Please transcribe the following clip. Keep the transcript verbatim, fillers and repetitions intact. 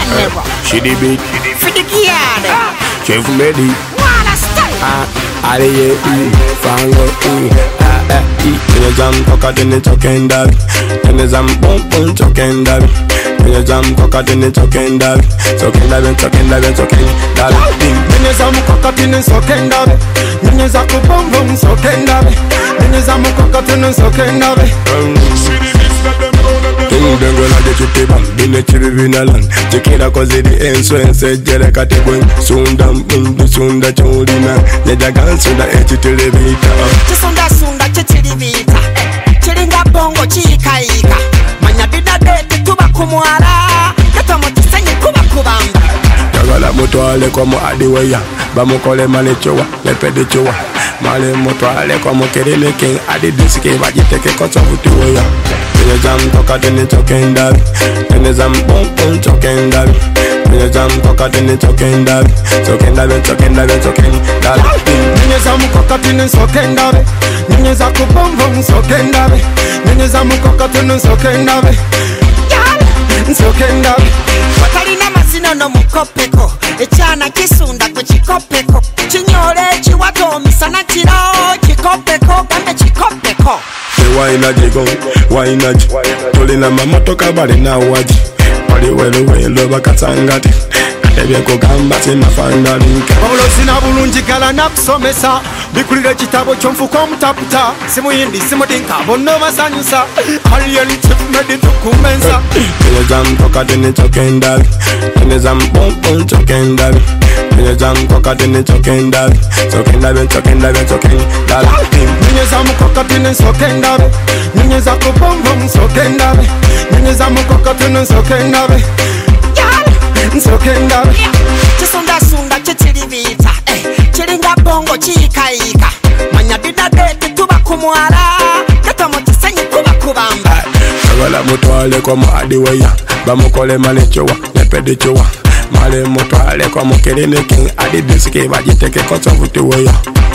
General. She the beat. For the gear. Chef Medi. Wanna style. Ah, Aliye, Fango, ah, ah, in a jam, cocked in the choking dog. In a jam, boom, boom, choking dog. In a jam, cocked in the choking dog. Choking dog, choking dog, choking dog. In a jam, cocked in the choking dog. In a jam, boom, boom, choking dog. In a jam, cocked in the choking dog. King Bengola de Chutiba, Bine Chivinalan, Chiquita Cosidi, and so and said Jeleka Tebun, Sundam, Undu Sunda Chodina, Nedagan Sunda Echitilivita. Chisunda Sunda Chitilivita, Chiringa Bongo Chikaika, Manabida de Tuba Kumuara, Katamotisani Kuba Kubamba. Yagala Mutuale como Adiwaya, Bamukole Malichoa, Lepedichoa, Male Mutuale como Kerele King, Adidisiki, Vajiteke Kotavutuya. In a jam, cocked in the choking dog. In a jam, boom, boom, choking dog. In a jam, cocked in the choking dog. Choking dog, choking dog, choking dog. In a jam, cocked in the choking dog. In a jam, boom, boom, choking dog. In a jam, cocked in the choking dog. Choking dog. Wakalina mazina no mukopeko. Echana kisunda kuchikopeko. Chinyole chiwato misana chiro. Chikopeko, bande chikopeko. Why not you go? Why not? Tolina mama toka bali na waji. Bali welu welu bakatangati. Katebye kugamba sinafanga linka. Paulo sina bulungi kala nakusomesa. Bikulira kitabo ky'omufuko omutaputa. Simuyindi simudinka bonna basanyusa. Alien Medi tukumensa. In a jam, cocked in the choking dog. In a jam, boom, boom, choking dog. In a jam, cocked in the choking dog. Choking dog, choking dog, choking dog. In a jam, cocked in the choking dog. In a jam, boom, boom, choking dog. In a jam, cocked in the choking dog. Choking dog. Chisunda Sunda Chitilivita, Chiringa Bongo Chikaika, Manabida de Tuba Kumuara, Katamotisani Kuba Kubamba. Yagala Mutuale como Adiwaya, Bamukole Malichoa, Lepedichoa, Male Mutuale como Kerele King, Adidisiki, Vajiteke Kotavutuya.